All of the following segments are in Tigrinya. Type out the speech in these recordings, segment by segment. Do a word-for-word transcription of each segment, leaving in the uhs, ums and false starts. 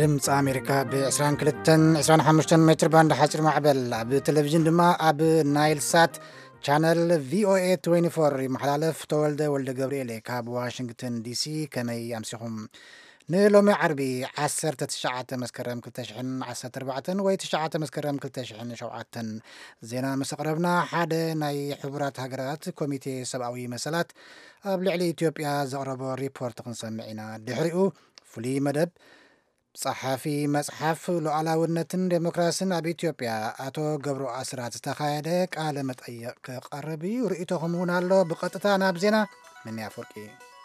ድምፂ ኣሜሪካ ብ22 25 ሜትር ባንድ ሓፂር ማዕበል ኣብ ቴሌቪዥን ድማ ኣብ ናይል ሳት ቻነል ቪኦኤ ሃያ ኣርባዓ ይመሓላለፍ። ተወልደ ወልደ ገብርኤል ካብ ዋሽንግተን ዲሲ ከመይ ኣምሲኹም ንሎሚ ዓርቢ ዓሰርተ ትሽዓተ መስከረም ክልተ ሽሕን ዓሰርተ ኣርባዕተ ወይ ትሽዓተ መስከረም ክልተ ሽሕን ሸውዓተ ዜና መሰቕረብና ሓደ ናይ ሕቡራት ሃገራት ኮሚቴ ሰብኣዊ መሰላት ኣብ ልዕሊ ኢትዮጵያ ዘቕረቦ ሪፖርት ክንሰምዕ ኢና። ድሕሪኡ ፍሉይ መደብ ጸሓፊ መጽሓፍ ሉዓላውነትን ዴሞክራሲን ኣብ ኢትዮጵያ ኣቶ ገብሩ ኣስራት ዝተኻየደ ቃለ መጠይቕ ክቐርብ እዩ። ርእይቶኹም እውን ኣሎ። ብቐጥታ ናብ ዜና ምን ያፈርቂ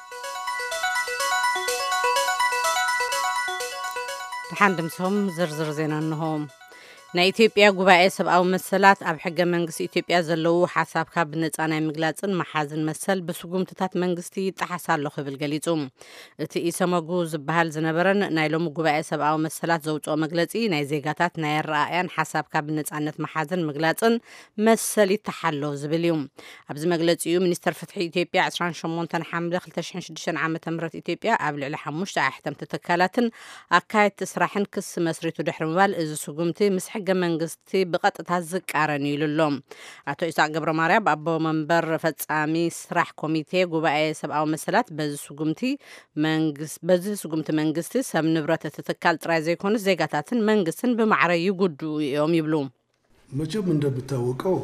ተሓንድምሶም ዝርዝር ዜና እንሆም። ናይ ኢትዮጵያ ጉባኤ ሰብኣዊ መሰላት ኣብ ሕገ መንግስቲ ኢትዮጵያ ዘለዉ ሓሳብካ ብነፃ ናይ ምግላፅን መሓዝን መሰል ብስጉምትታት መንግስቲ ይጠሓሳሎ ክብል ገሊጹ። እቲ ኢሰመጉ ዝበሃል ዝነበረን ናይ ሎሚ ጉባኤ ሰብኣዊ መሰላት ዘውፅኦ መግለፂ ናይ ዜጋታት ናይ ኣረኣእያን ሓሳብካ ብነፃነት መሓዝን ምግላፅን መሰል ይተሓሎ ዝብል እዩ። ኣብዚ መግለፂ እዩ ሚኒስተር ፍትሒ ኢትዮጵያ ዓሰርተ ሸሞንተ ሓምለ ክልተ ሽሕን ሽዱሽተ ዓመተ ምህረት ኢትዮጵያ ኣብ ልዕሊ ሓሙሽተ ኣሕተምቲ ትካላትን ኣካየድቲ ስራሕን ክስ መስሪቱ ድሕሪ ምባል እዚ ስጉምቲ ምስ ሕገ መንግስቲ ብቐጥታ ዝቃረን ይብሎም። ኣቶ ኢሳቅ ገብረ ማርያም ኣቦ መንበር ፈጻሚ ስራሕ ኮሚቴ ጉባኤ ሰብኣዊ መሰላት በዚ ስጉምቲ መንግስት በዚ ስጉምቲ መንግስቲ ሰብ ንብረት ትትካል ጥራይ ዘይኮኑስ ዜጋታትን መንግስትን ብማዕረ ይጉዱ እዮም ይብሉ። መቼም እንደሚታወቀው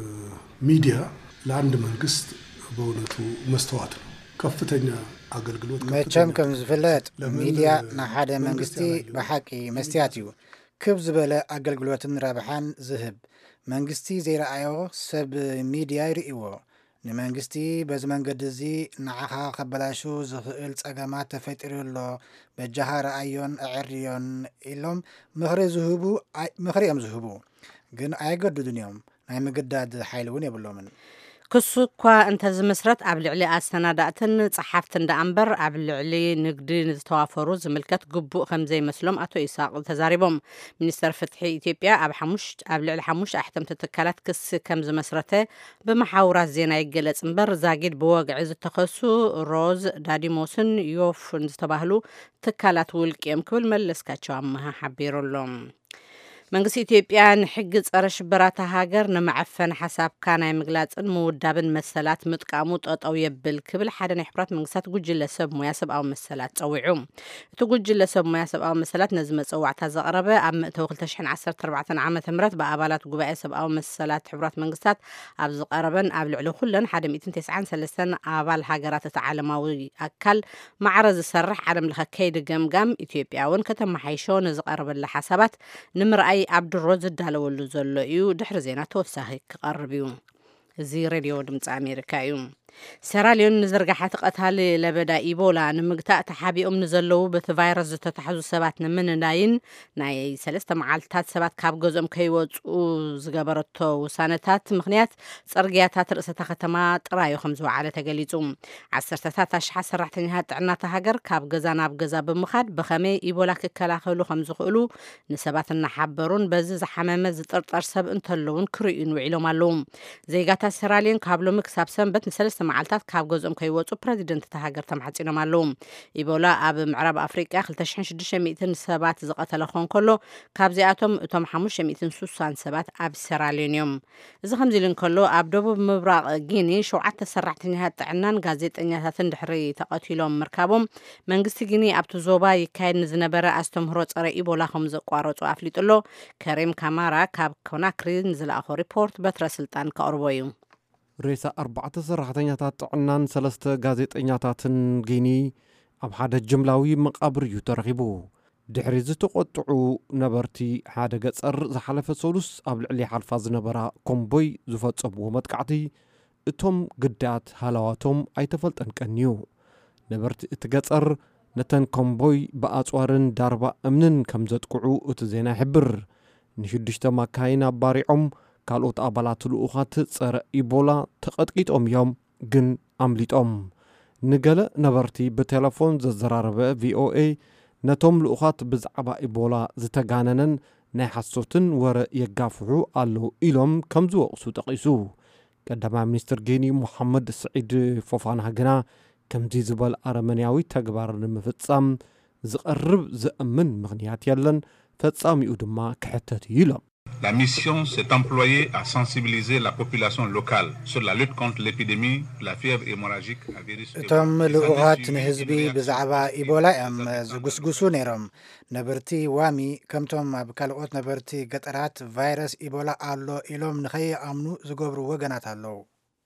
ሚዲያ ለአንድ መንግስት በእውነቱ መስተዋት ነው። ከፍተኛ አገልግሎት መቼም ከም ዝፍለጥ ሚዲያ ንሓደ መንግስቲ ብሓቂ መስትያት እዩ። ክብ ዝበለ ኣገልግሎትን ረብሓን ዝህብ መንግስቲ ዘይረኣዮ ሰብ ሚድያ ይርእይዎ። ንመንግስቲ በዚ መንገዲ እዚ ንዓኻ ከበላሹ ዝኽእል ፀገማት ተፈጢሩሎ በጃኻ ረኣዮን ኣዕርዮን ኢሎም ምኽሪ ዝህቡ ምኽሪ እዮም ዝህቡ፣ ግን ኣይገድዱን እዮም። ናይ ምግዳድ ሓይሊ እውን የብሎምን። ክሱ እኳ እንተዝመስረት ኣብ ልዕሊ ኣስተናዳእትን ጸሓፍትን ዳኣምበር ኣብ ልዕሊ ንግዲ ዝተዋፈሩ ዝምልከት ግቡእ ከም ዘይመስሎም ኣቶ ኢሳቅ ተዛሪቦም። ሚኒስተር ፍትሒ ኢትዮጵያ ኣብ ሓሙሽ ኣብ ልዕሊ ሓሙሽተ ኣሕተምቲ ትካላት ክስ ከም ዝመስረተ ብመሓውራት ዜና ይገለጽ እምበር ዛጊድ ብወግዒ ዝተኸሱ ሮዝ ዳዲሞስን ዮፍን ዝተባህሉ ትካላት ውልቅዮም ክብል መለስካቸው ኣመሃ ሓቢሩሎም። መንግስቲ ኢትዮጵያ ንሕጊ ጸረ ሽበራታ ሃገር ንመዐፈን ሓሳብካ ናይ ምግላፅን ምውዳብን መሰላት ምጥቃሙ ጠጠው የብል ክብል ሓደ ናይ ሕቡራት መንግስታት ጉጅለ ሰብ ሞያ ሰብኣዊ መሰላት ፀዊዑ። እቲ ጉጅለ ሰብ ሞያ ሰብኣዊ መሰላት ነዚ መፀዋዕታ ዘቕረበ ኣብ ምእተዊ ክልተ ሽሕን ዓሰርተ ኣርባዕተ ዓመተ ምህረት ብኣባላት ጉባኤ ሰብኣዊ መሰላት ሕቡራት መንግስታት ኣብ ዝቐረበን ኣብ ልዕሊ ኩለን ሓደ ሚእትን ተስዓን ሰለስተን አባል ሃገራት እቲ ዓለማዊ ኣካል ማዕረ ዝሰርሕ ዓለም ለኸ ከይዲ ገምጋም ኢትዮጵያ እውን ከተመሓይሾ ንዝቐረበላ ሓሳባት ንምርኣይ ኣብድሮ ዝዳለወሉ ዘሎ እዩ። ድሕሪ ዜና ተወሳኺ ክቐርብ እዩ። እዚ ሬድዮ ድምፂ ኣሜሪካ እዩ። ሰራሊዮን ንዝርጋሓት ቀታሊ ለበዳ ኢቦላ ንምግታእ ተሓቢኦም ንዘለዉ በቲ ቫይረስ ዝተታሕዙ ሰባት ንምንናይን ናይ ሰለስተ መዓልትታት ሰባት ካብ ገዝኦም ከይወፁ ዝገበረቶ ውሳነታት ምክንያት ፅርግያታት ርእሰታ ከተማ ጥራዩ ከም ዝወዓለ ተገሊጹ። ዓሰርተታት ኣሽሓት ሰራሕተኛታት ጥዕናታ ሃገር ካብ ገዛ ናብ ገዛ ብምኻድ ብኸመይ ኢቦላ ክከላኸሉ ከም ዝኽእሉ ንሰባት እናሓበሩን በዚ ዝሓመመ ዝጥርጠር ሰብ እንተለውን ክርእዩን ውዒሎም ኣለዉ። ዜጋታት ሰራሊዮን ካብ ሎሚ ክሳብ ሰንበት ንሰለስተ መዓልታት ካብ ገዝኦም ከይወፁ ፕረዚደንት እታ ሃገር ተማሓፂኖም ኣለዉ። ኢቦላ ኣብ ምዕራብ ኣፍሪቃ ክልተ ሽሕን ሽዱሽተ ሚእትን ሰባት ዝቐተለ ኾን ከሎ ካብዚኣቶም እቶም ሓሙሽተ ሚእትን ስሳን ሰባት ኣብ ሰራሊዮን እዮም። እዚ ከምዚ ኢሉ እንከሎ ኣብ ደቡብ ምብራቕ ጊኒ ሸውዓተ ሰራሕተኛታት ጥዕናን ጋዜጠኛታትን ድሕሪ ተቐቲሎም ምርካቦም መንግስቲ ጊኒ ኣብቲ ዞባ ይካየድ ንዝነበረ ኣስተምህሮ ፀረ ኢቦላ ከም ዘቋረፁ ኣፍሊጡሎ። ከሪም ካማራ ካብ ኮናክሪ ንዝለኣኾ ሪፖርት በትረ ስልጣን ከቕርቦ እዩ። ሬሳ ኣርባዕተ ሰራሕተኛታት ጥዕናን ሰለስተ ጋዜጠኛታትን ጊኒ ኣብ ሓደ ጅምላዊ መቃብር እዩ ተረኺቡ። ድሕሪ ዝተቆጥዑ ነበርቲ ሓደ ገጸር ዝሓለፈ ሰሉስ ኣብ ልዕሊ ሓልፋ ዝነበራ ኮምቦይ ዝፈጸምዎ መጥቃዕቲ እቶም ግዳት ሃላዋቶም ኣይተፈልጠንቀን እዩ። ነበርቲ እቲ ገጸር ነተን ኮምቦይ ብኣጽዋርን ዳርባ እምንን ከም ዘጥቅዑ እቲ ዜና ይሕብር። ንሽዱሽተ ማካይን ኣባሪዖም ካልኦት ኣባላት ልኡኻት ጸረ ኢቦላ ተቐጥቂጦም እዮም፣ ግን ኣምሊጦም። ንገለ ነበርቲ ብቴሌፎን ዘዘራረበ ቪኦኤ ነቶም ልኡኻት ብዛዕባ ኢቦላ ዝተጋነነን ናይ ሓሶትን ወረ የጋፍሑ ኣለዉ ኢሎም ከም ዝወቕሱ ጠቒሱ። ቀዳማይ ሚኒስትር ጊኒ ሙሐመድ ስዒድ ፎፋና ግና ከምዚ ዝበል ኣረመንያዊ ተግባር ንምፍጻም ዝቐርብ ዝእምን ምኽንያት የለን ፈጻሚኡ ድማ ክሕተት እዩ ኢሎም La mission s'est employée à sensibiliser la population locale sur la lutte contre l'épidémie, la fièvre hémorragique à virus Ebola. እቶም ልኡኻት ንህዝቢ ብዛዕባ ኢቦላ እዮም ዝጉስጉሱ ነይሮም ነበርቲ ዋሚ ከምቶም ኣብ ካልኦት ነበርቲ ገጠራት ቫይረስ ኢቦላ ኣሎ ኢሎም ንኸይኣምኑ ዝገብሩ ወገናት ኣለዉ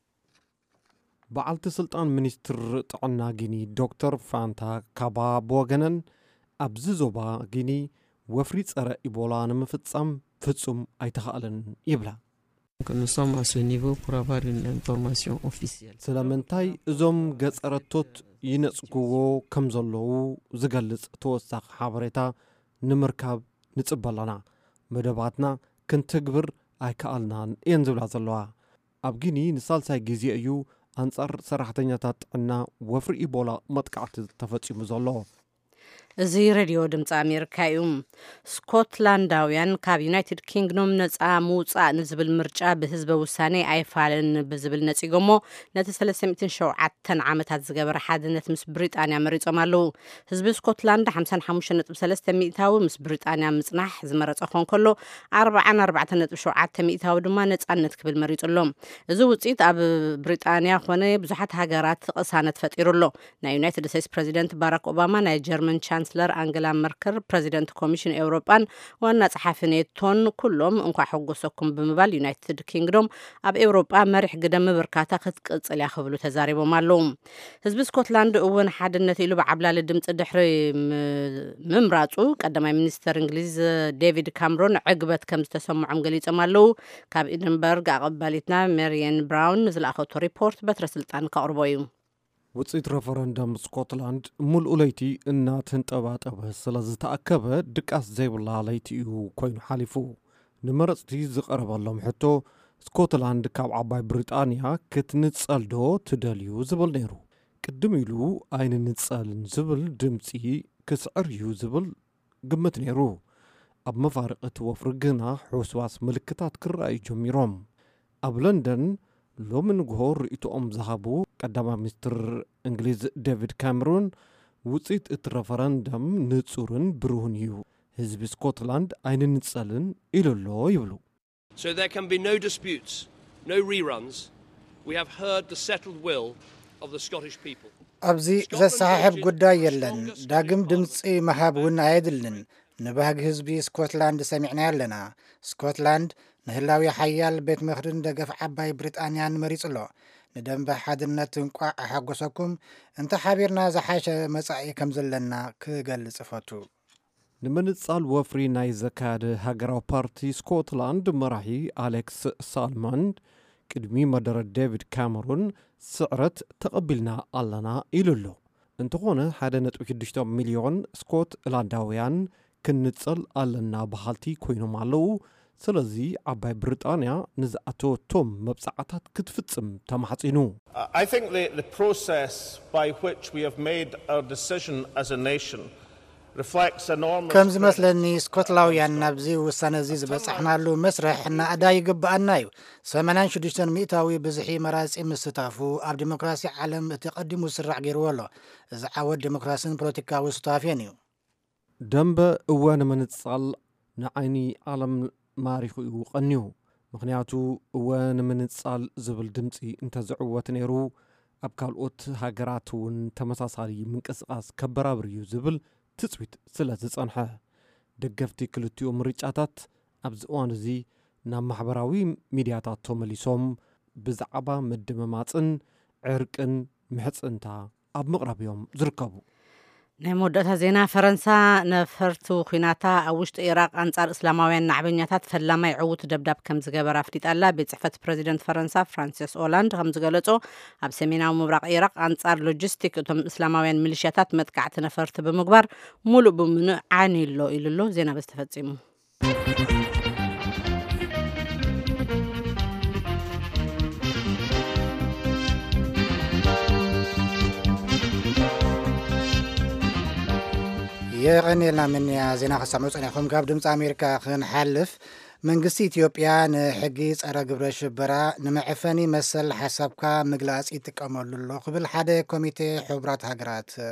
በዓልቲ ስልጣን ሚኒስትር ጥዕና ጊኒ ዶክተር ፋንታ ካባ ብወገነን ኣብዚ ዞባ ጊኒ ወፍሪ ጸረ ኢቦላ ንምፍጻም ፍጹም ኣይተኻእልን ይብላ Nous sommes à ce niveau pour avoir une information officielle. ስለምንታይ እዞም ገጸረቶት ይነጽግዎ ከም ዘለዉ ዝገልጽ ተወሳኺ ሓበሬታ ንምርካብ ንጽበለና መደባትና ክንትግብር ኣይከኣልናን እየን ዝብላ ዘለዋ ኣብ ጊኒ ንሳልሳይ ግዜ እዩ ኣንጻር ሰራሕተኛታት ጥዕና ወፍሪ ኢቦላ መጥቃዕቲ ተፈጺሙ ዘሎ እዚ ሬድዮ ድምፂ ኣሜሪካ እዩ ስኮትላንዳውያን ካብ ዩናይትድ ኪንግዶም ነፃ ምውፃእ ንዝብል ምርጫ ብህዝበ ውሳኔ ኣይፋልን ብዝብል ነፂጎሞ ነቲ ሰለስተ ሚእትን ሸውዓተ ዓመታት ዝገበረ ሓድነት ምስ ብሪጣንያ መሪፆም ኣለዉ ህዝቢ ስኮትላንድ ሓምሳ ሓሙሽተ ነጥቢ ሰለስተ ሚእታዊ ምስ ብሪጣንያ ምጽናሕ ዝመረፀ ኾን ከሎ ኣርብዓ ኣርባዕተ ነጥቢ ሸውዓተ ሚእታዊ ድማ ነፃነት ክብል መሪፁሎም እዚ ውፅኢት ኣብ ብሪጣንያ ኾነ ብዙሓት ሃገራት ቅሳነት ፈጢሩሎ ናይ ዩናይትድ ስቴትስ ፕሬዚደንት ባራክ ኦባማ ናይ ጀርመን ቻንስለር አንገላ መርከር ፕሬዚደንት ኮሚሽን ኤውሮፓን ዋና ጸሓፊ ኔቶን ኩሎም እንኳ ሕጎሰኩም ብምባል ዩናይትድ ኪንግዶም ኣብ ኤውሮፓ መሪሕ ግደም ብርካታ ክትቅጽል ያኽብሉ ተዛሪቦም ኣለዉ ህዝቢ ስኮትላንድ እውን ሓድነት ኢሉ ብዓብላሊ ድምፂ ድሕሪ ምምራፁ ቀዳማይ ሚኒስተር እንግሊዝ ዴቪድ ካምሮን ዕግበት ከም ዝተሰምዖም ገሊፆም ኣለዉ ካብ ኤድንበርግ ኣቐባሊትና ሜሪየን ብራውን ዝለኣኸቶ ሪፖርት በትረ ስልጣን ከቕርቦ እዩ ውፅኢት ረፈረንደም ስኮትላንድ ሙሉእ ለይቲ እናተንጠባጠበ ስለ ዝተኣከበ ድቃስ ዘይብላ ለይቲ እዩ ኮይኑ ሓሊፉ ንመረፅቲ ዝቐረበሎም ሕቶ ስኮትላንድ ካብ ዓባይ ብሪጣንያ ክትንጸል ዶ ትደልዩ ዝብል ነይሩ ቅድም ኢሉ ኣይንንጸልን ዝብል ድምፂ ክስዕር እዩ ዝብል ግምት ነይሩ ኣብ መፋርቕቲ ወፍሪ ግና ሕውስዋስ ምልክታት ክረኣዩ ጀሚሮም ኣብ ለንደን ሎሚ ንግሆ ርእቶኦም ዝሃቡ ቀዳማይ ሚኒስትር እንግሊዝ ዴቪድ ካሜሮን ውፅኢት እቲ ረፈረንደም ንጹርን ብሩህን እዩ ህዝቢ ስኮትላንድ ኣይንንጸልን ኢሉሎ ይብሉ So there can be no disputes, no reruns. We have heard the settled will of the Scottish people. ኣብዚ ዘሰሓሕብ ጉዳይ የለን ዳግም ድምፂ መሃብ እውን ኣየድልን ንባህጊ ህዝቢ ስኮትላንድ ሰሚዕና ኣለና ስኮትላንድ ንህላዊ ሓያል ቤት ምኽርን ደገፍ ዓባይ ብሪጣንያን መሪፅሎ ንደንበ ሓድነት እንቋ ኣሓጎሰኩም እንተ ሓቢርና ዝሓሸ መጻኢ ከም ዘለና ክገልጽ ፈቱ ንምንጻል ወፍሪ ናይ ዘካየደ ሃገራዊ ፓርቲ ስኮትላንድ መራሒ ኣሌክስ ሳልማንድ ቅድሚ መደረ ዴቪድ ካሜሮን ስዕረት ተቐቢልና ኣለና ኢሉሎ እንተኾነ ሓደ ነጥቢ ሽዱሽተ ሚልዮን ስኮትላንዳውያን ክንጽል ኣለና በሃልቲ ኮይኖም ኣለዉ ስለዚ ዓባይ ብሪጣንያ ንዝኣተወቶም መብጻዕታት ክትፍጽም ተማሕጺኑ I think the, the process by which we have made our decision as a nation reflects enormous ከም ዝመስለኒ ስኮትላውያን ናብዚ ውሳነ እዚ ዝበፅሕናሉ መስርሕ እናእዳ ይግብኣና እዩ ሰማንያ ሽዱሽተ ሚእታዊ ብዝሒ መራፂ ምስታፉ ኣብ ዲሞክራሲ ዓለም እቲ ቀዲሙ ዝስራዕ ገይርዎ ኣሎ እዚ ዓወት ዲሞክራሲን ፖለቲካዊ ስታፍየን እዩ ደንበ እወን ምንጻል ንዓይኒ ዓለም ማሪኹ እዩ ቀኒዩ ምክንያቱ እወን ምንጻል ዝብል ድምፂ እንተዝዕወት ነይሩ ኣብ ካልኦት ሃገራት እውን ተመሳሳሊ ምንቅስቃስ ከበራብር እዩ ዝብል ትጽቢት ስለ ዝጸንሐ ደገፍቲ ክልቲኡ ምርጫታት ኣብዚ እዋን እዚ ናብ ማሕበራዊ ሚድያታት ተመሊሶም ብዛዕባ ምድምማፅን ዕርቅን ምሕፅንታ ኣብ ምቕራብ እዮም ዝርከቡ ናይ መወዳእታ ዜና ፈረንሳ ነፈርቲ ኩናታ ኣብ ውሽጢ ኢራቅ ኣንጻር እስላማውያን ናዕበኛታት ፈላማይ ዕውት ደብዳብ ከም ዝገበራ ኣፍሊጣላ ቤት ጽሕፈት ፕሬዚደንት ፈረንሳ ፍራንሲስ ኦላንድ ከም ዝገለጾ ኣብ ሰሜናዊ ምብራቕ ኢራቅ ኣንጻር ሎጂስቲክ እቶም እስላማውያን ሚሊሽያታት መጥቃዕቲ ነፈርቲ ብምግባር ሙሉእ ብምኑዕ ዓኒሎ ኢሉሎ ዜና በዝተፈጺሙ የቀኔልና ምን ዜና ከሰምዑ ጸኒኹም ካብ ድምፂ ኣሜሪካ ክንሓልፍ መንግስቲ ኢትዮጵያ ንሕጊ ጸረ ግብረ ሽበራ ንመዕፈኒ መሰል ሓሳብካ ምግላጽ ይጥቀመሉ ኣሎ ክብል ሓደ ኮሚቴ ሕቡራት ሃገራት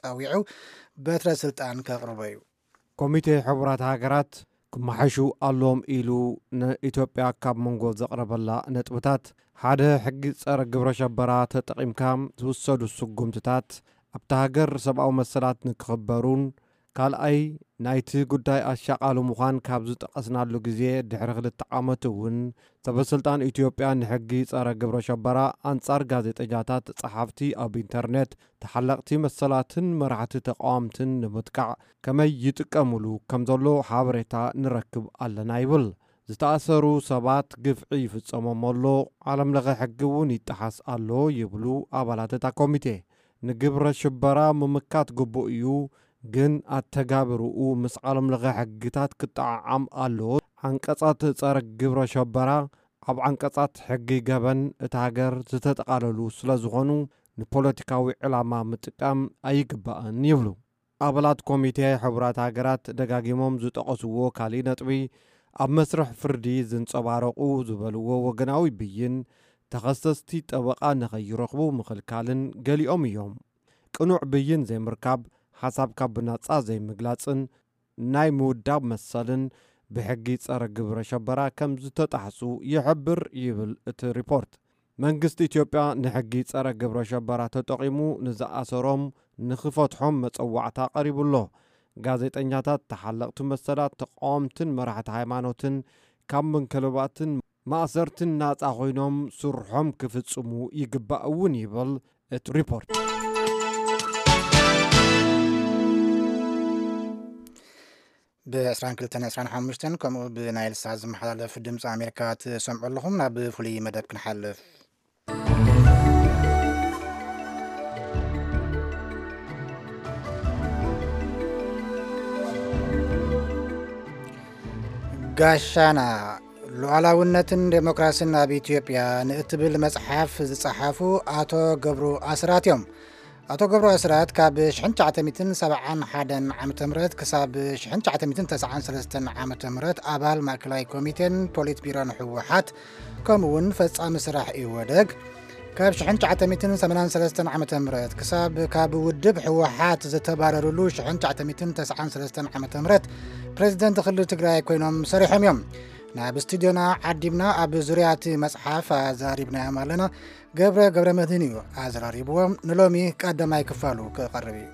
ጻዊዑ በትረ ስልጣን ከቅርበዩ ኮሚቴ ሕቡራት ሃገራት ክመሓሹ ኣሎም ኢሉ ንኢትዮጵያ ካብ መንጎ ዘቕረበላ ነጥብታት ሓደ ሕጊ ጸረ ግብረ ሸበራ ተጠቒምካ ዝውሰዱ ስጉምትታት ኣብታ ሃገር ሰብኣዊ መሰላት ንክኽበሩን ካልኣይ ናይቲ ጉዳይ ኣሻቓሉ ምዃን ካብ ዝጠቐስናሉ ግዜ ድሕሪ ክልተ ዓመት እውን ሰበስልጣን ኢትዮጵያ ንሕጊ ጸረ ግብረ ሸበራ ኣንጻር ጋዜጠኛታት ጸሓፍቲ ኣብ ኢንተርኔት ተሓለቕቲ መሰላትን መራሕቲ ተቃዋምትን ንምጥቃዕ ከመይ ይጥቀሙሉ ከም ዘሎ ሓበሬታ ንረክብ ኣለና ይብል ዝተኣሰሩ ሰባት ግፍዒ ይፍጸሞም ኣሎ ዓለምለኸ ሕጊ እውን ይጠሓስ ኣሎ ይብሉ ኣባላት እታ ኮሚቴ ንግብረ ሽበራ ምምካት ግቡእ እዩ ግን ኣተጋብርኡ ምስ ዓለምለኸ ሕግታት ክጠዓዓም ኣሎ ዓንቀጻት ጸረ ግብረ ሸበራ ኣብ ዓንቀጻት ሕጊ ገበን እታ ሃገር ዝተጠቓለሉ ስለ ዝኾኑ ንፖለቲካዊ ዕላማ ምጥቃም ኣይግባእን ይብሉ ኣባላት ኮሚቴ ሕቡራት ሃገራት ደጋጊሞም ዝጠቐስዎ ካሊእ ነጥቢ ኣብ መስርሕ ፍርዲ ዝንጸባረቑ ዝበልዎ ወገናዊ ብይን ተኸሰስቲ ጠበቓ ንኸይረኽቡ ምኽልካልን ገሊኦም እዮም ቅኑዕ ብይን ዘይምርካብ ሓሳብካ ብናጻ ዘይምግላጽን ናይ ምውዳብ መሰልን ብሕጊ ጸረ ግብረ ሸበራ ከም ዝተጣሕሱ ይሕብር ይብል እቲ ሪፖርት መንግስቲ ኢትዮጵያ ንሕጊ ጸረ ግብረ ሸበራ ተጠቒሙ ንዝኣሰሮም ንኽፈትሖም መጸዋዕታ ቀሪቡሎ ጋዜጠኛታት ተሓለቕቲ መሰላት ተቃወምትን መራሕቲ ሃይማኖትን ካብ መንከለባትን ማእሰርትን ናጻ ኮይኖም ስርሖም ክፍጽሙ ይግባእ እውን ይብል እቲ ሪፖርት ب22 25 كمو بنايل ساز محلف دمص أمريكا تسمع لهم ناب فلي مدب كنحلف ጋሻና ሉዓላውነትን ዴሞክራሲን ኣብ ኢትዮጵያ ንእትብል መጽሓፍ ዝጸሓፉ ኣቶ ገብሩ ኣስራት እዮም ኣቶ ገብሩ ኣስራት ካብ ألف وتسعمائة وسبعة وواحد ዓመተ ምህረት ክሳብ ألف وتسعمائة وتسعة وثلاثين ዓመተ ምህረት ኣባል ማእከላይ ኮሚቴን ፖሊት ቢሮን ሕወሓት ከምኡውን ፈጻሚ ስራሕ ይወደግ ካብ ألف وتسعمائة وثمانية وثلاثين ዓመተ ምህረት ክሳብ ካብ ውድብ ሕወሓት ዝተባረሩሉ ألف وتسعمائة وتسعة وثلاثين ዓመተ ምህረት ፕሬዝደንት ክልል ትግራይ ኮይኖም ሰሪሖም እዮም ናብ ስቱዲዮና ዓዲብና ኣብ ዙርያቲ መጽሓፍ ዛሪብና ያማለና ገብረ ገብረ መድህን እዩ ኣዘራሪብዎም ንሎሚ ቀዳማይ ክፋሉ ክቐርብ እዩ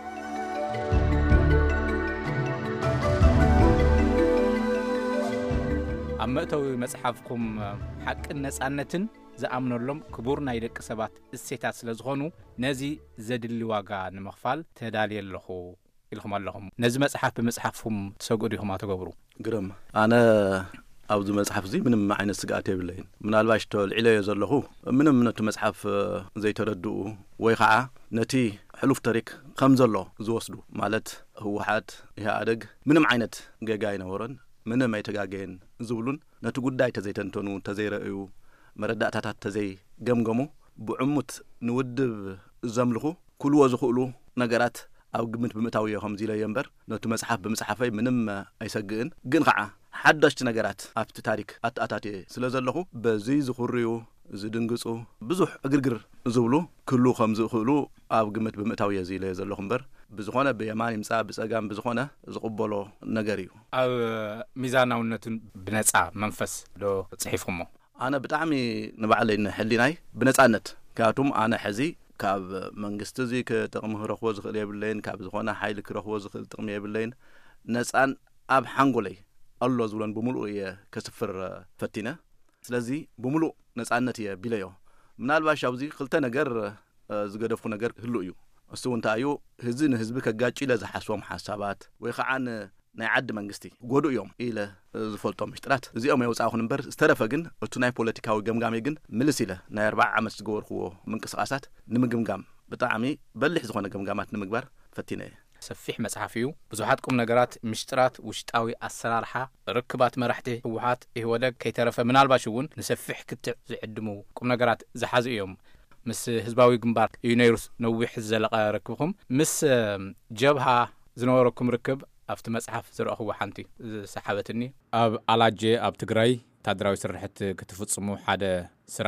ኣብ መእተዊ መጽሓፍኩም ሓቅን ነጻነትን ዝኣምነሎም ክቡር ናይ ደቂ ሰባት እሴታት ስለ ዝኾኑ ነዚ ዘድሊ ዋጋ ንምኽፋል ተዳልየ ኣለኹ ኢልኩም ኣለኹም ነዚ መጽሓፍ ብመጽሓፍኩም ትሰግዱ ኢኹም ኣተገብሩ ግረም ኣነ ኣብዚ መጽሓፍ እዚ ምንም ዓይነት ስጋት የብለይን ምናልባሽ ተልዕለዮ ዘለኹ ምንም ነቲ መጽሓፍ ዘይተረድኡ ወይ ከዓ ነቲ ሕሉፍ ታሪክ ከም ዘሎ ዝወስዱ ማለት ህወሓት ኢህኣደግ ምንም ዓይነት ገጋ ይነበረን ምንም ኣይተጋገየን ዝብሉን ነቲ ጉዳይ ተዘይተንተኑ ተዘይረአዩ መረዳእታታት ተዘይገምገሙ ብዕሙት ንውድብ ዘምልኹ ኩልዎ ዝኽእሉ ነገራት ኣብ ግምት ብምእታው እዮም ኢለ እምበር ነቲ መጽሓፍ ብምጽሓፈይ ምንም ኣይሰግእን ግን ከዓ ሓደሽቲ ነገራት ኣብቲ ታሪክ ኣትኣታት ስለ ዘለኹ በዚ ዝኽርዩ ዝድንግጹ ብዙሕ እግርግር ዝብሉ ኩሉ ከም ዝኽእሉ ኣብ ግምት ብምእታው የዚ ኢለ ዘለኹ እምበር ብዝኾነ ብየማን ይምጻ ብጸጋም ብዝኾነ ዝቕበሎ ነገር እዩ ኣብ ሚዛናውነትን ብነጻ መንፈስ ዶ ጽሒፍኩሞ ኣነ ብጣዕሚ ንባዕለይ ንሕሊናይ ብነጻነት ካቱም ኣነ ሕዚ ካብ መንግስቲ እዚ ከጥቕሚ ክረኽቦ ዝኽእል የብለይን ካብ ዝኾነ ሓይሊ ክረኽቦ ዝኽእል ጥቕሚ የብለይን ነጻን ኣብ ሓንጎለይ ኣሎ ዝብሎን ብምሉእ እየ ከስፍር ፈቲነ ስለዚ ብምሉእ ነጻነት እየ ቢለዮ ምናልባሽ ኣብዚ ክልተ ነገር ዝገደፉ ነገር ህሉ እዩ እሱ እንታይ እዩ ህዝቢ ንህዝቢ ከጋጭ ኢለ ዝሓስቦም ሓሳባት ወይ ከዓ ናይ ዓዲ መንግስቲ ጎዱ እዮም ኢለ ዝፈልጦም ምሽጥራት እዚኦም የውፃኹን እምበር ዝተረፈ ግን እቱ ናይ ፖለቲካዊ ገምጋሜ ግን ምልስ ኢለ ናይ ኣርባዓ ዓመት ዝገበርክዎ ምንቅስቓሳት ንምግምጋም ብጣዕሚ በልሕ ዝኾነ ገምጋማት ንምግባር ፈቲነ እየ ሰፊሕ መጽሓፍ እዩ ብዙሓት ቁም ነገራት ምሽጥራት ውሽጣዊ ኣሰራርሓ ርክባት መራሕቲ ህወሓት ይወደግ ከይተረፈ ምናልባሽ እውን ንሰፊሕ ክትዕ ዝዕድሙ ቁም ነገራት ዝሓዙ እዮም ምስ ህዝባዊ ግንባር ዩኔሩስ ነዊሕ ዘለቐ ርክብኩም ምስ ጀብሃ ዝነበረኩም ርክብ ኣብቲ መጽሓፍ ዝረኣኽዎ ሓንቲ ሰሓበትኒ ኣብ ኣላጄ ኣብ ትግራይ ታድራዊ ስርሕት ክትፍጽሙ ሓደ ስራሕ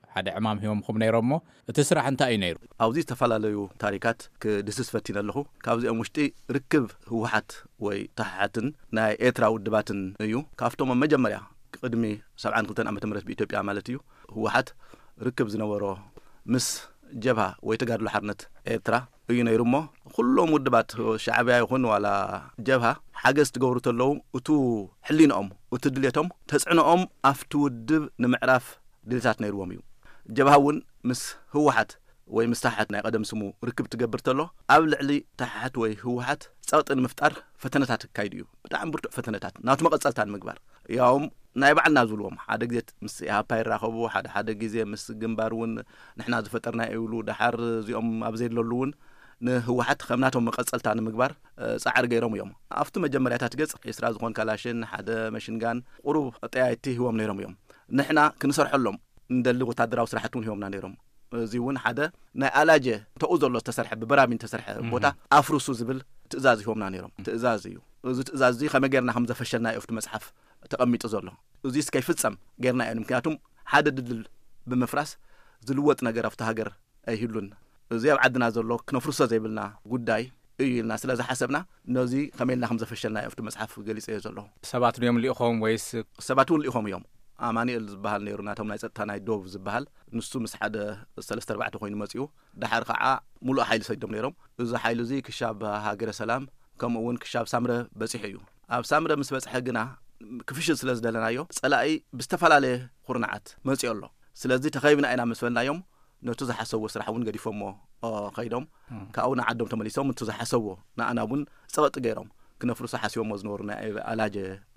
ሓደ ዕማም ሂቦምኩም ነይሮሞ እቲ ስራሕ እንታይ እዩ ነይሩ ኣብዚ ዝተፈላለዩ ታሪካት ክድስስ ፈቲነ ኣለኹ ካብዚኦም ውሽጢ ርክብ ህወሓት ወይ ታሓትን ናይ ኤርትራ ውድባትን እዩ ካብቶም መጀመርያ ቅድሚ ሰብዓን ክልተ ዓመተ ምህረት በኢትዮጵያ ማለት እዩ ህወሓት ርክብ ዝነበሮ ምስ ጀብሃ ወይ ተጋድሎ ሓርነት ኤርትራ እዩ ነይሩ እሞ ኩሎም ውድባት ሻዕብያ ይኹን ዋላ ጀብሃ ሓገዝ ትገብሩ ተለዉ እቱ ሕሊንኦም እቱ ድልየቶም ተጽዕኖኦም ኣፍቲ ውድብ ንምዕራፍ ድልታት ነይርዎም እዩ ጀብሃ እውን ምስ ህወሓት ወይ ምስ ታሓት ናይ ቀደም ስሙ ርክብ ትገብር ተሎ ኣብ ልዕሊ ታሓት ወይ ህወሓት ጸቕጢ ንምፍጣር ፈተነታት ካይድ እዩ ብጣዕሚ ብርቱዕ ፈተነታት ናቱ መቐጸልታ ንምግባር ያውም ናይ ባዕልና ዝብልዎም ሓደ ግዜ ምስ ኢሃፓ ይራኸቡ ሓደ ሓደ ግዜ ምስ ግንባር እውን ንሕና ዝፈጠርና ይብሉ ድሓር እዚኦም ኣብ ዘይለሉ እውን ንህወሓት ከምናቶም መቐጸልታ ንምግባር ጻዕር ገይሮም እዮም ኣብቲ መጀመርያታት ገጽ ኤስራ ዝኾን ካላሽን ሓደ መሽንጋን ቁሩብ ጠያይቲ ሂቦም ነይሮም እዮም ንሕና ክንሰርሐሎም እንደሊ ወታደራዊ ስራሕት እውን ሂቦምና ነይሮም እዚ እውን ሓደ ናይ ኣላጀ ተኡ ዘሎ ዝተሰርሐ ብበራሚን ተሰርሐ ቦታ ኣፍርሱ ዝብል ትእዛዝ ሂቦምና ነይሮም ትእዛዝ እዩ እዚ ትእዛዝ እዚ ከመይ ጌርና ከም ዘፈሸልና ኣብቲ መጽሓፍ ተቐሚጡ ዘሎ እዚ እስከይፍጸም ጌርና እዩ ምክንያቱም ሓደ ድልድል ብምፍራስ ዝልወጥ ነገር ኣብቲ ሃገር ኣይህሉን እዚ ኣብ ዓድና ዘሎ ክነፍርሶ ዘይብልና ጉዳይ እዩ ኢልና ስለ ዝሓሰብና ነዚ ከመይልና ከም ዘፈሸልና ኣብቲ መጽሓፍ ገሊጸ እዩ ዘሎ ሰባት እዮም ልኢኹም ወይስ ሰባት እውን ልኢኹም እዮም ኣማኒኤል ዝበሃል ነይሩ ናቶም ናይ ጸጥታ ናይ ዶብ ዝበሃል ንሱ ምስ ሓደ ሰለስተ ኣርባዕተ ኮይኑ መጺኡ ድሓር ከዓ ሙሉእ ሓይሊ ሰዲዶም ነይሮም እዚ ሓይሊ እዚ ክሻብ ሃገረ ሰላም ከምኡ እውን ክሻብ ሳምረ በፂሑ እዩ ኣብ ሳምረ ምስ በጽሐ ግና ክፍሽል ስለ ዝደለናዮ ጸላኢ ብዝተፈላለየ ኩርናዓት መጺኡ ኣሎ ስለዚ ተኸይብና ኢና ምስ በልናዮም ነቱ ዝሓሰብዎ ስራሕ እውን ገዲፎሞ ኸይዶም ካብኡ ንዓዶም ተመሊሶም እቱ ዝሓሰብዎ ንኣና እውን ጸበጥ ገይሮም ክነፍርሶ ሓሲቦሞ ዝነበሩ ናይ ኣላጀ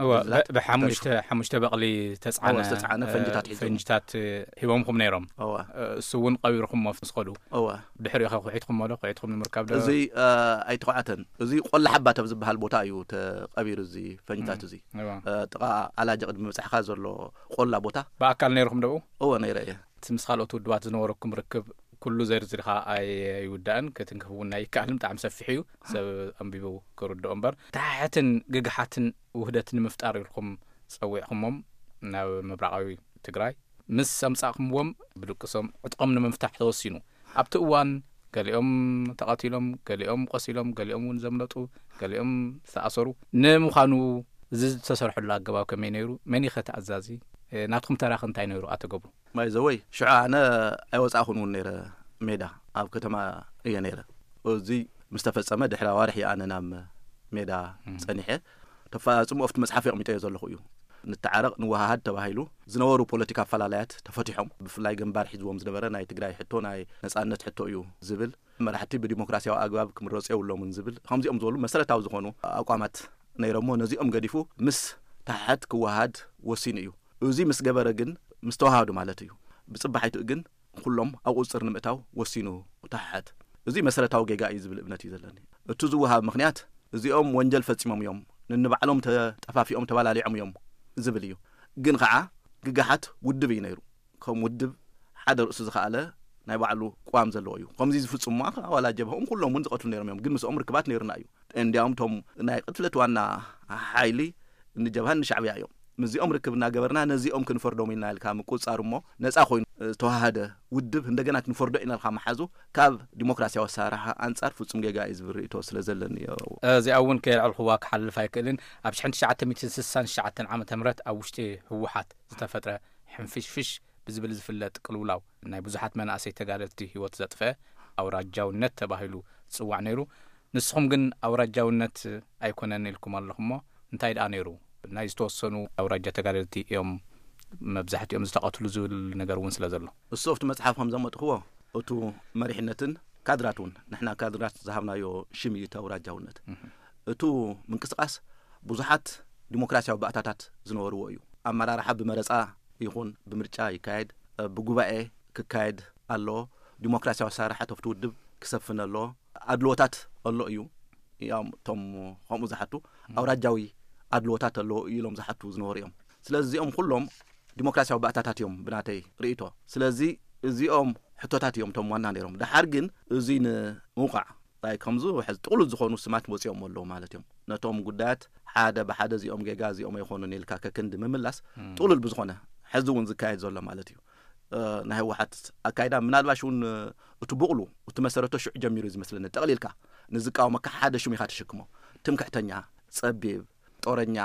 ብሓሙሽተ ሓሙሽተ በቕሊ ተጻዕነ ተጻዕነ ፈንጅታት ሒዞም ፈንጅታት ሂቦምኩም ነይሮም እሱ እውን ቀቢርኩም መስኸዱ ድሕሪኡ ኸ ኩሒትኩም ሞዶ ኩሒትኩም ንምርካብ ዶ እዚ ኣይተቋዓተን እዚ ቆላ ሓባተ ዝበሃል ቦታ እዩ ተቐቢር እዚ ፈንጅታት እዚ ጥቓ ኣላጀ ቅድሚ መጽሓኻ ዘሎ ቆላ ቦታ ብኣካል ነይርኩም ደው እወ ነይረ እየ ምስ ካልኦት ውድባት ዝነበረኩም ርክብ ኩሉ ዘርዝርኻ ኣይውዳእን ክትንክፍውን ናይ ይከኣልን ብጣዕሚ ሰፊሕ እዩ ሰብ ኣንቢቡ ክርድኦ እምበር ታሕትን ግግሓትን ውህደትን ንምፍጣር ኢልኩም ጸዊዕኹሞም ናብ ምብራቃዊ ትግራይ ምስ ኣምጻእኹምዎም ብድቅሶም ዕጥቆም ንምፍታሕ ተወሲኑ ኣብቲ እዋን ገሊኦም ተቐቲሎም ገሊኦም ቆሲሎም ገሊኦም እውን ዘምለጡ ገሊኦም ዝተኣሰሩ ንምዃኑ እዚ ዝተሰርሐሉ ኣገባብ ከመይ ነይሩ መን ኢኸ ተኣዛዚ ናትኩም ተራኽ እንታይ ነይሩ ኣተገብሩ ማይ ዘወይ ሽዑ ኣነ ኣይወጻእኹን እውን ነይረ ሜዳ ኣብ ከተማ እየ ነይረ እዚ ምስ ተፈጸመ ድሕሪ ኣዋርሒ ኣነ ናብ ሜዳ ጸኒሐ ተፈጻጽሙ ኣብቲ መጽሓፍ የቕሚጠዮ ዘለኹ እዩ ንተዓረቕ ንወሃሃድ ተባሂሉ ዝነበሩ ፖለቲካ ኣፈላላያት ተፈቲሖም ብፍላይ ግንባር ሒዝዎም ዝነበረ ናይ ትግራይ ሕቶ ናይ ነጻነት ሕቶ እዩ ዝብል መራሕቲ ብዲሞክራሲያዊ ኣግባብ ክምረጹ የብሎምን ዝብል ከምዚኦም ዝበሉ መሰረታዊ ዝኾኑ ኣቋማት ነይሮሞ ነዚኦም ገዲፉ ምስ ታሓት ክወሃድ ወሲኑ እዩ እዚ ምስ ገበረ ግን ምስ ተዋሃዱ ማለት እዩ ብጽባሕይቱ ግን ኩሎም ኣብ ቁጽር ንምእታው ወሲኑ ታሓት እዚ መሰረታዊ ጌጋ እዩ ዝብል እምነት እዩ ዘለኒ እቱ ዝወሃብ ምክንያት እዚኦም ወንጀል ፈጺሞም እዮም ንንባዕሎም ተጠፋፊኦም ተባላሊዖም እዮም ዝብል እዩ ግን ከዓ ግጋሓት ውድብ እዩ ነይሩ ከም ውድብ ሓደ ርእሱ ዝኸኣለ ናይ ባዕሉ ቋም ዘለዎ እዩ ከምዚ ዝፍጽሙ ዋላ ጀብሃኦም ኩሎም እውን ዝቐትሉ ነይሮም እዮም ግን ምስኦም ርክባት ነይሩና እዩ እንዲያውም ቶም ናይ ቅትለት ዋና ሓይሊ ንጀብሃን ንሻዕብያ እዮም ምዚኦም ርክብና ገበርና ነዚኦም ክንፈርዶም ኢና ኢልካ ምቁጻር እሞ ነጻ ኮይኑ ተዋሃደ ውድብ እንደገና ክንፈርዶ ኢና ኢልካ መሓዙ ካብ ዲሞክራሲያዊ ኣሰራርሓ አንጻር ፍጹም ጌጋ እዩ ዝብል ርእቶ ስለ ዘለኒ እዚኣ እውን ከይልዕልኹዋ ክሓልፍ ኣይክእልን ኣብ ሽሕን ትሽዓተ ሚእትን ስሳን ትሽዓተን ዓመተ ምህረት ኣብ ውሽጢ ህወሓት ዝተፈጥረ ሕንፍሽፍሽ ብዝብል ዝፍለጥ ቅልውላው ናይ ብዙሓት መናእሰይ ተጋደልቲ ህይወት ዘጥፍአ ኣውራጃውነት ተባሂሉ ዝጽዋዕ ነይሩ ንስኹም ግን ኣውራጃውነት ኣይኮነን ኢልኩም ኣለኹም ሞ እንታይ ደኣ ነይሩ ናይ ዝተወሰኑ ኣውራጃ ተጋደልቲ እዮም መብዛሕትኦም ዝተቐትሉ ዝብል ነገር እውን ስለ ዘሎ እሱ ኣብቲ መጽሓፍ ከም ዘመጥኽዎ እቱ መሪሕነትን ካድራት እውን ንሕና ካድራት ዝሃብናዮ ሽም እዩ ኣውራጃውነት እቱ ምንቅስቓስ ብዙሓት ዲሞክራሲያዊ ባእታታት ዝነበርዎ እዩ ኣመራርሓ ብመረጻ ይኹን ብምርጫ ይካየድ ብጉባኤ ክካየድ ኣለዎ ዲሞክራሲያዊ ኣሰራርሓ ኣብቲ ውድብ ክሰፍን ኣለዎ ኣድልዎታት ኣሎ እዩ ያም ቶም ከምኡ ዝሓቱ ኣውራጃዊ ኣድልዎታት ኣለዎ ኢሎም ዝሓቱ ዝነበሩ እዮም ስለዚ እዚኦም ኩሎም ዲሞክራሲያዊ ባእታታት እዮም ብናተይ ርእቶ ስለዚ እዚኦም ሕቶታት እዮም ቶም ዋና ነይሮም ድሓር ግን እዚ ንምውቃዕ ታይ ከምዙ ሕዚ ጥቕሉል ዝኾኑ ስማት ወፂኦም ኣለዎ ማለት እዮም ነቶም ጉዳያት ሓደ ብሓደ እዚኦም ጌጋ እዚኦም ኣይኮኑን ኢልካ ከክንዲ ምምላስ ጥቕሉል ብዝኾነ ሕዚ እውን ዝካየድ ዘሎ ማለት እዩ ናይ ህወሓት ኣካይዳ ምናልባሽውን እትብቕሉ እትመሰረቶ ሽዑ ጀሚሩ ዝመስለኒ ጠቕሊልካ ንዝቃወመካ ሓደ ሽሙ ኢኻ ተሸክሞ ትምክሕተኛ ጸቢብ ጦረኛ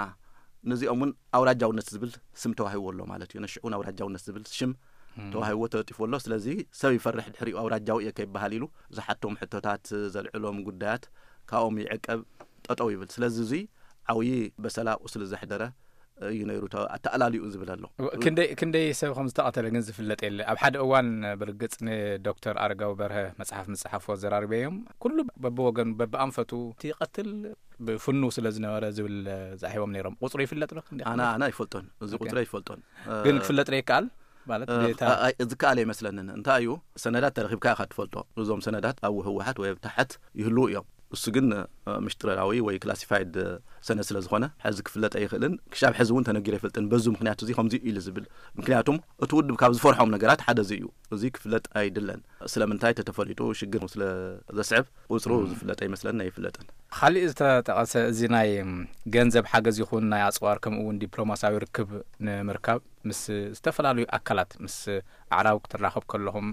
ነዚኦምን ኣውራጃውነት ዝብል ስም ተዋሂብዎ ኣሎ ማለት እዩ ነሽዑን ኣውራጃውነት ዝብል ሽም ተዋሂብዎ ተለጢፉ ኣሎ ስለዚ ሰብ ይፈርሕ ድሕሪኡ ኣውራጃው እየ ከይበሃል ኢሉ ዝሓቶም ሕቶታት ዘልዕሎም ጉዳያት ካብኦም ይዕቀብ ጠጠው ይብል ስለዚ እዚ ዓውዪ በሰላ ቁስሊ ዘሕደረ እዩ ነይሩ ኣተኣላሊኡ ዝብል ኣሎ ክንደይ ክንደይ ሰብ ከም ዝተቐተለ ግን ዝፍለጥ የለ ኣብ ሓደ እዋን ብርግጽ ንዶክተር ኣረጋዊ በርሀ መጽሓፍ ምጽሓፍዎ ዘራርበዮም ኩሉ በብወገኑ በብኣንፈቱ ትቀትል ብፍኑ ስለ ዝነበረ ዝብል ዛሂቦም ነይሮም ቁጽሪ ይፍለጥ ነው ኣና ኣና ይፈልጦን እዚ ቁጽሪ ይፈልጦን ግን ክፍለጥ ለይካል ማለት ዴታ እዚ ካለ ይመስለንን እንታይ እዩ ሰነዳት ተረኺብካ ኢኻ ትፈልጦ እዞም ሰነዳት ኣብ ህወሓት ወይ ታሕት ይህልው እዮም እሱ ግን ምሽጥራዊ ወይ ክላሲፋይድ ሰነ ስለ ዝኾነ ሕዚ ክፍለጥ ኣይኽእልን ክሻብ ሕዚ እውን ተነጊረ ይፈልጥን በዙ ምክንያቱ እዚ ከምዚ ኢሉ ዝብል ምክንያቱም እቲ ውድብ ካብ ዝፈርሖም ነገራት ሓደ እዚ እዩ እዚ ክፍለጥ ኣይድለን ስለምንታይ ተተፈሊጡ ሽግር ስለ ዘስዕብ ቁፅሩ ዝፍለጥ ኣይመስለና ይፍለጥን ካሊእ ዝተጠቐሰ እዚ ናይ ገንዘብ ሓገዝ ይኹን ናይ ኣጽዋር ከምኡ እውን ዲፕሎማሲያዊ ርክብ ንምርካብ ምስ ዝተፈላለዩ ኣካላት ምስ ኣዕራብ ክትራኸብ ከለኹም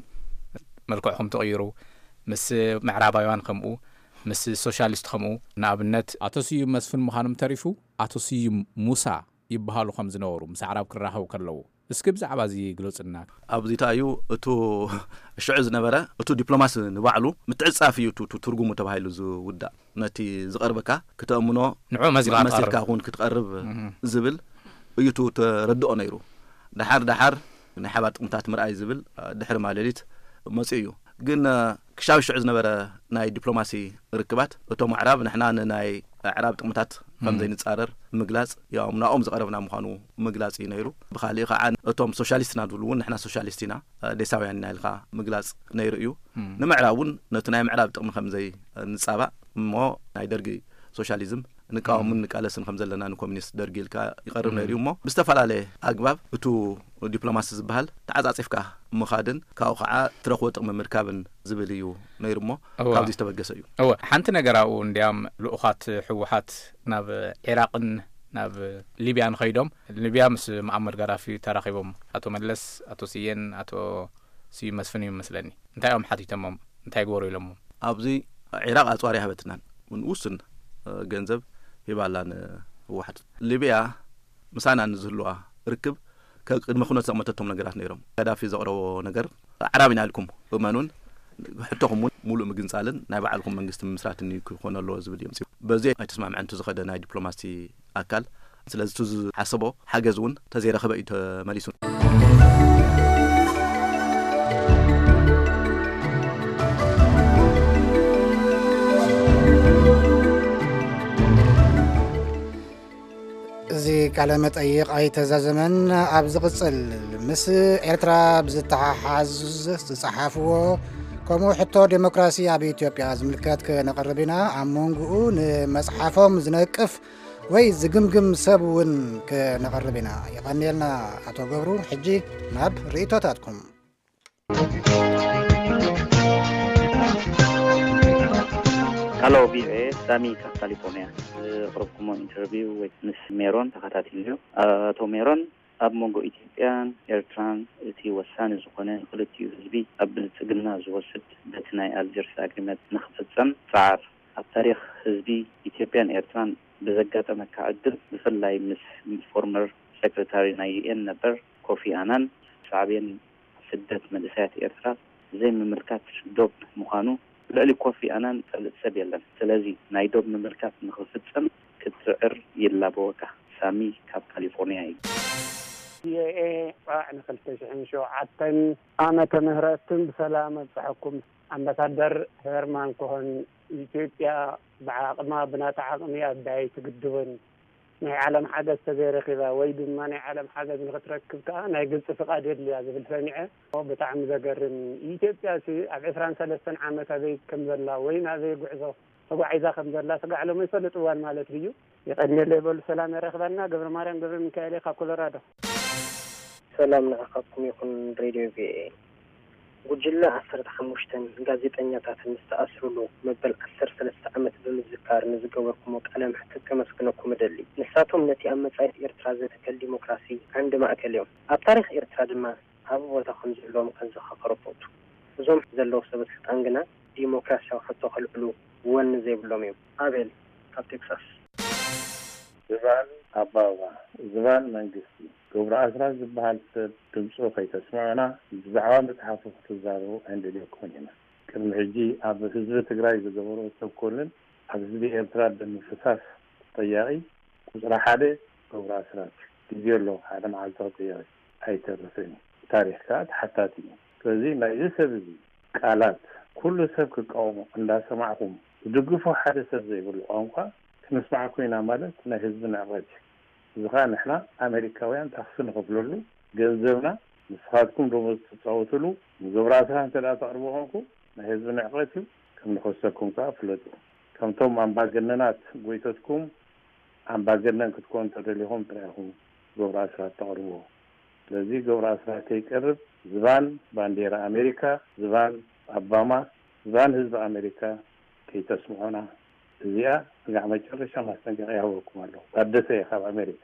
መልክዕኹም ተቐይሩ ምስ ምዕራባውያን ከምኡ ምስ ሶሻሊስት ከምኡ ንኣብነት ኣቶ ስዩም መስፍን ምዃኖም ተሪፉ ኣቶ ስዩም ሙሳ ይበሃሉ ከም ዝነበሩ ምስ ዓራብ ክራኸቡ ከለዉ እስኪ ብዛዕባ እዚ ግለጽና ኣብዚ ታዩ እቱ ሽዑ ዝነበረ እቱ ዲፕሎማሲ ንባዕሉ ምትዕጻፍ እዩ እቱ ትርጉሙ ተባሂሉ ዝውዳእ ነቲ ዝቐርበካ ክተእምኖ ንዑ መሲልካ እውን ክትቐርብ ዝብል እዩ እቱ ተረድኦ ነይሩ ድሓር ድሓር ናይ ሓባር ጥቕምታት ምርኣይ ዝብል ድሕሪ ማለሊት መፅኡ እዩ ግን ክሻብ ሽዑ ዝነበረ ናይ ዲፕሎማሲ ርክባት እቶም ኣዕራብ ንሕና ንናይ ኣዕራብ ጥቕምታት ከም ዘይንጻረር ምግላጽ ያው ናኦም ዝቐረብና ምዃኑ ምግላጽ እዩ ነይሩ ብኻሊእ ከዓ እቶም ሶሻሊስትና ዝብሉ እውን ንሕና ሶሻሊስት ኢና ዴሳውያን ኢና ኢልካ ምግላጽ ነይሩ እዩ ንምዕራብ እውን ነቲ ናይ ምዕራብ ጥቕሚ ከም ዘይ ንጻባእ እሞ ናይ ደርጊ ሶሻሊዝም ንቃወምን ንቃለስን ከም ዘለና ንኮሚኒስት ደርጊ ኢልካ ይቐርብ ነይሩ እሞ ብዝተፈላለየ ኣግባብ እቱ ዲፕሎማሲ ዝበሃል ተዓጻጺፍካ ምኻድን ካብኡ ከዓ ትረኽቦ ጥቕሚ ምርካብን ዝብል እዩ ነይሩ እሞ ካብዚ ዝተበገሰ እዩ እወ ሓንቲ ነገር ኣብኡ እንዲያም ልኡኻት ሕወሓት ናብ ዒራቅን ናብ ሊብያን ኸይዶም ሊብያ ምስ መዓመር ጋዳፊ ተራኺቦም ኣቶ መለስ ኣቶ ስየን ኣቶ ስዩም መስፍን ይመስለኒ እንታይ እዮም ሓቲቶሞም እንታይ ገበሩ ኢሎሞ ኣብዚ ዒራቅ ኣጽዋር ይሃበትናን ውስን ገንዘብ ይባላን ህወሓት ሊብያ ምሳና ንዝህልዋ ርክብ ከቅድመ ኩነት ዘቕመተቶም ነገራት ነይሮም ጋዳፊ ዘቕረቦ ነገር ዓራቢና ኢልኩም እመኑን ሕቶኹም ሙሉእ ምግንጻልን ናይ ባዕልኩም መንግስቲ ምስራትን ክኾነ ኣለዎ ዝብል እዮም በዚ ኣይተስማምዐን ዝኸደ ናይ ዲፕሎማሲ ኣካል ስለዚ እቲ ዝሓሰቦ ሓገዝ እውን ተዘይረኸበ እዩ ተመሊሱ እዚ ቃለ መጠይቕ ኣይተዛዘመን ኣብ ዝቕጽል ምስ ኤርትራ ብዝተሓሓዝ ዝጸሓፍዎ ከምኡ ሕቶ ዴሞክራሲ ኣብ ኢትዮጵያ ዝምልከት ክነቕርብ ኢና ኣብ መንጉኡ ንመጽሓፎም ዝነቅፍ ወይ ዝግምግም ሰብ እውን ክነቕርብ ኢና ይቐኒየልና ኣቶ ገብሩ ሕጂ ናብ ርእቶታትኩም هلو بي اي سامي كاليفورنيا قربكم انترفيو مس ميرون تخاتاتيلو اتو ميرون اب مونغو ايثيوبيان ايرتران تي وسان زخونه كلتيو حزبي اب تغنا زوسد بتناي الجيرس اجريمنت نخفصم فعر التاريخ حزبي ايثيوبيان ايرتران بزغاطه مكعدل بفلاي مس فورمر سكرتاري ناي ان نبر كوفي انان شعبين سدت مدسات ايرترا زي مملكات دوب مخانو لألي كوفي أنا فلسبي لنا سلازي نايدوب مملكات نخفتم كتسعر يلا بوكا سامي كاب كاليفورنيا يا إيه أنا فلتشحن شو عتن أنا كمهرتم بسلامة بحكم أمباسادر هيرمان كهن إثيوبيا بعقما بنات عقمية بداي تقدون نهي عالم حدث تغير خذا ويد ما نهي عالم حدث من غتركب أنا قلت فقاد يدلي هذا بالفنعة وبتعم ذكرن إثيوبيا سي عشرين ثلاثين عام هذا كم ذلا وين هذا يقعزه هو عايزة كم ذلا سقع له ما يصل طوال مالت بيو يقدر لي بقول سلام يا رخبنا قبل مريم قبل ميكائيل كولورادو سلام لكم يكون راديو في وجلة عشرة خمسة غازيتانيا تاع مستأسرلو مبل عشرة ثلاثة عامات بالذكر نزقوركم وكلام حتى كما سكنكم دلي نساتهم نتي أما صاير إيرترا ذات الديمقراطي عندما أكل يوم التاريخ إيرترا دما ኣብ ቦታ ከም ዘለዎም ከንዚ ከረፖቱ እዞም ዘለዉ ሰበት ስልጣን ግና ዲሞክራሲያዊ ሕቶ ከልዕሉ ወን ዘይብሎም እዮም። ኣቤል ካብ ቴክሳስ ዝባን ኣባባ ዝባን መንግስቲ ገብረ ኣስራት ዝበሃል ሰብ ድምፁ ከይተስምዐና ብዛዕባ መፅሓፉ ክትዛረቡ ኣይንደልየኩምን ኢና። ቅድሚ ሕጂ ኣብ ህዝቢ ትግራይ ዝገበሮ ተኮልን ኣብ ህዝቢ ኤርትራ ብምፍሳስ ጠያቂ ቁፅራ ሓደ ገብረ ኣስራት ግዜ ኣሎ ሓደ መዓልቲ ጠያቂ ኣይተረፈን ታሪክ ከዓ ተሓታቲ እዩ። ስለዚ ናይዚ ሰብ እዚ ቃላት ኩሉ ሰብ ክቃወሙ እንዳሰማዕኩም ዝድግፎ ሓደ ሰብ ዘይብሉ ቋንቋ ክንስማዕ ኮይና ማለት ናይ ህዝቢ ንዕቀት እዚ ከዓ ንሕና ኣሜሪካውያን ታክሲ ንኸፍለሉ ገንዘብና ንስኻትኩም ደሞዝ ትፃወትሉ ንገብረ ኣስራት እንተዳ ተቕርቡ ኮንኩም ናይ ህዝቢ ንዕቀት እዩ። ከም ንኸሰኩም ከዓ ፍለጡ። ከምቶም ኣምባገነናት ጎይተትኩም ኣምባገነን ክትኮኑ ተደሊኹም ጥራይኹም ገብረ ኣስራት ተቕርቡ። ስለዚ ገብረ ኣስራት ከይቀርብ ዝባን ባንዴራ ኣሜሪካ ዝባን ኣባማ ዝባን ህዝቢ ኣሜሪካ ከይተስምዑና እዚኣ ስጋዕ መጨረሻ ማስጠንቀቂያ ይሃበኩም ኣለሁ። ታደሰ ካብ ኣሜሪካ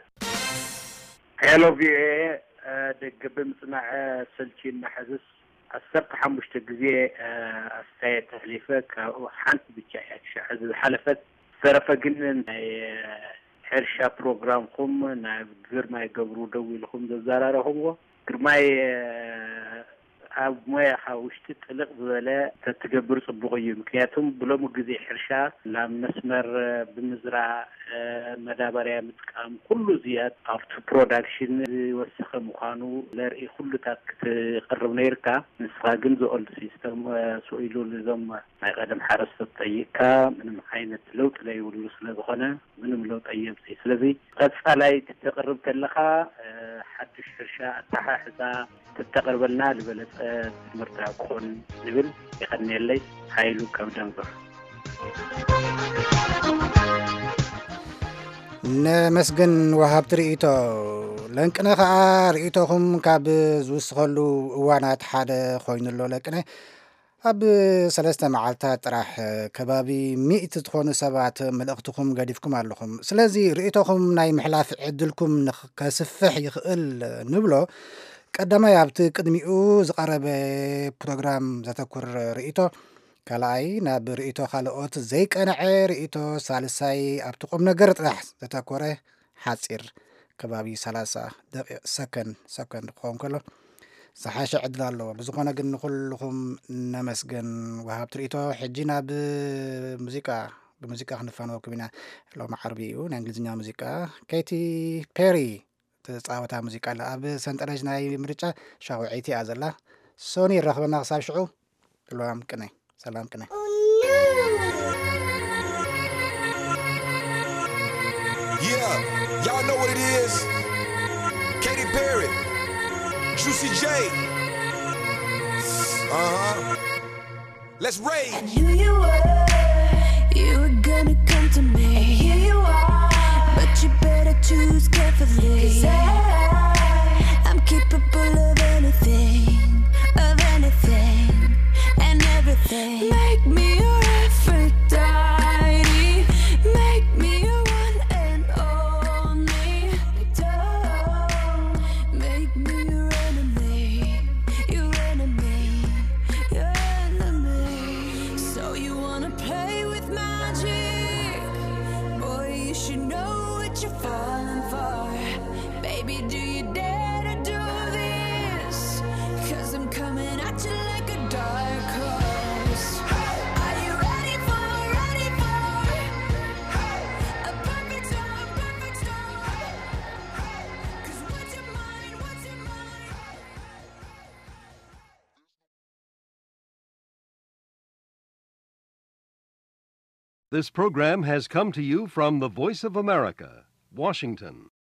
ሄሎ ቪኦኤ ደገ ብምፅናዕ ሰልቺን ማሕዝስ ዓሰርተ ሓሙሽተ ግዜ ኣስተያየት ተሕሊፈ ካብኡ ሓንቲ ብቻ እያ ክሻዕ ዝሓለፈት ዝተረፈ ግን ናይ ሕርሻ ፕሮግራምኩም ናብ ግርማይ ገብሩ ደው ኢልኩም ዘዘራረኹምዎ ግርማይ ኣብ ሞያኻ ውሽጢ ጥልቕ ዝበለ ተትገብር ጽቡቕ እዩ። ምክንያቱም ብሎሙ ግዜ ሕርሻ ናብ መስመር ብምዝራእ መዳበርያ ምጥቃም ኩሉ ዝያድ ኣብቲ ፕሮዳክሽን ዝወሰኸ ምዃኑ ለርኢ ኩሉታት ክትቐርብ ነይርካ። ንስኻ ግን ዝኦልድ ሲስተም ስኢሉ ዞም ናይ ቀደም ሓረስቶት ጠይቅካ ምንም ዓይነት ለውጢ ዘይብሉ ስለ ዝኾነ ምንም ለውጢ የምፅእ። ስለዚ ቀጻላይ ክትተቕርብ ከለኻ ሓድሽ ሕርሻ ኣተሓሕዛ ተተቀርበልና ልበለጸ ትምህርታ ክኾን ዝብል ይኸነየለይ ሓይሉ ካብ ደንበር ነመስግን ወሃብቲ ርእቶ ለንቅነ ከዓ ርእቶኹም ካብ ዝውስኸሉ እዋናት ሓደ ኮይኑሎ ለቅነ ኣብ ሰለስተ መዓልታት ጥራሕ ከባቢ ሚእቲ ትኾኑ ሰባት መልእኽትኩም ገዲፍኩም ኣለኹም። ስለዚ ርእቶኹም ናይ ምሕላፍ ዕድልኩም ከስፍሕ ይኽእል ንብሎ ቀዳማይ ኣብቲ ቅድሚኡ ዝቐረበ ፕሮግራም ዘተኩር ርእቶ፣ ካልኣይ ናብ ርእቶ ካልኦት ዘይቀንዐ ርእቶ፣ ሳልሳይ ኣብቲ ቁም ነገር ጥራሕ ዘተኮረ ሓፂር ከባቢ ሰላሳ ሰከንድ ሰከንድ ክኸውን ከሎ ዝሓሸ ዕድል ኣለዎ። ብዝኾነ ግን ንኩልኩም ነመስገን ወሃብቲ ርእቶ። ሕጂ ናብ ሙዚቃ ብሙዚቃ ክንፋነወኩም ኢና። ሎሚ ዓርቢ እዩ ናይ እንግሊዝኛ ሙዚቃ ኬቲ ፔሪ ተፃወታ ሙዚቃ ኣላ ኣብ ሰንጠረዥ ናይ ምርጫ ሻውዒቲ እያ ዘላ። ሶኒ ረኽበና ክሳብ ሽዑ ልዋም ቅነ ሰላም ቅነ Yeah, y'all know what it is. Katy Perry, Juicy J. Uh-huh. Let's rage. I knew you were, you were gonna come to me. And here you are, but you better choose carefully. 'Cause I, I'm capable of anything, of anything, and everything. Make me your Aphrodite, make me your one and only. Don't make me your enemy, your enemy, your enemy. So you wanna play with magic? Boy, you should know what you're falling for. Baby, do you dare to do this? 'Cause I'm coming at you like a dark horse. Are you ready for, ready for a perfect storm, perfect storm? 'Cause what's your mind, what's your mind? This program has come to you from the Voice of America, Washington.